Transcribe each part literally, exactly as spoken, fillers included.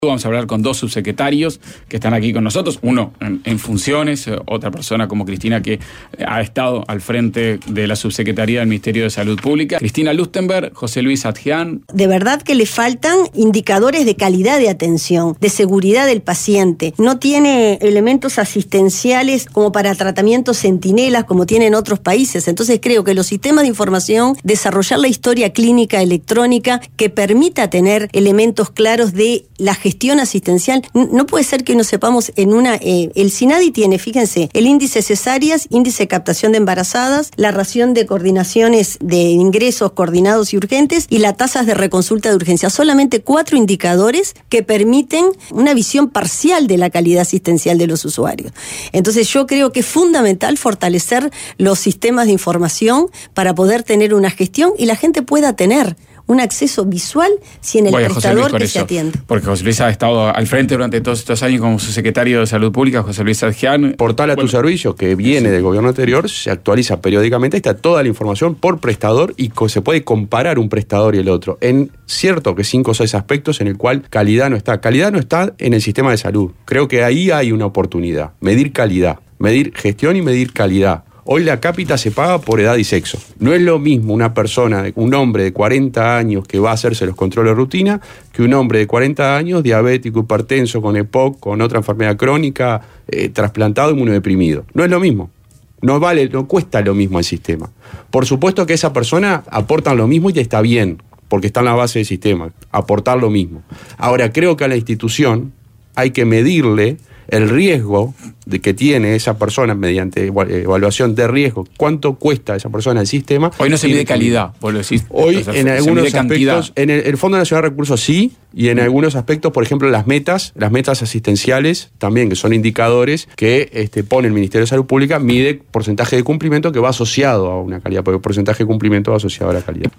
Vamos a hablar con dos subsecretarios que están aquí con nosotros, uno en, en funciones, otra persona como Cristina que ha estado al frente de la subsecretaría del Ministerio de Salud Pública. Cristina Lustenberg, José Luis Adjian. De verdad que le faltan indicadores de calidad de atención, de seguridad del paciente. No tiene elementos asistenciales como para tratamientos centinelas como tienen otros países. Entonces creo que los sistemas de información, desarrollar la historia clínica electrónica que permita tener elementos claros de la gestión gestión asistencial. No puede ser que no sepamos en una... Eh, el SINADI tiene, fíjense, el índice cesáreas, índice de captación de embarazadas, la ración de coordinaciones de ingresos coordinados y urgentes y las tasas de reconsulta de urgencia. Solamente cuatro indicadores que permiten una visión parcial de la calidad asistencial de los usuarios. Entonces yo creo que es fundamental fortalecer los sistemas de información para poder tener una gestión y la gente pueda tener un acceso visual si en el Voy prestador que se atiende. Porque José Luis ha estado al frente durante todos estos años como subsecretario de Salud Pública, José Luis Adjian. Portal a bueno, tu servicio, que viene sí. del gobierno anterior, se actualiza periódicamente, está toda la información por prestador y se puede comparar un prestador y el otro. En cierto que cinco o seis aspectos en el cual calidad no está. Calidad no está en el sistema de salud. Creo que ahí hay una oportunidad. Medir calidad, medir gestión y medir calidad. Hoy la cápita se paga por edad y sexo. No es lo mismo una persona, un hombre de cuarenta años que va a hacerse los controles de rutina que un hombre de cuarenta años, diabético, hipertenso, con E P O C, con otra enfermedad crónica, eh, trasplantado, inmunodeprimido. No es lo mismo. No vale, no cuesta lo mismo el sistema. Por supuesto que esa persona aportan lo mismo y está bien, porque está en la base del sistema, aportar lo mismo. Ahora, creo que a la institución hay que medirle el riesgo de que tiene esa persona mediante evaluación de riesgo, cuánto cuesta esa persona el sistema. Hoy no se mide calidad, vos lo decís. Hoy o sea, en algunos aspectos, en el, el Fondo Nacional de Recursos sí, y en algunos aspectos, por ejemplo, las metas, las metas asistenciales también, que son indicadores que este, pone el Ministerio de Salud Pública, mide porcentaje de cumplimiento que va asociado a una calidad, porque el porcentaje de cumplimiento va asociado a la calidad.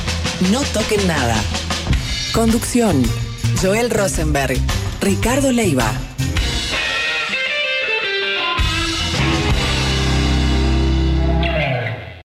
No toquen nada. Conducción: Joel Rosenberg, Ricardo Leiva.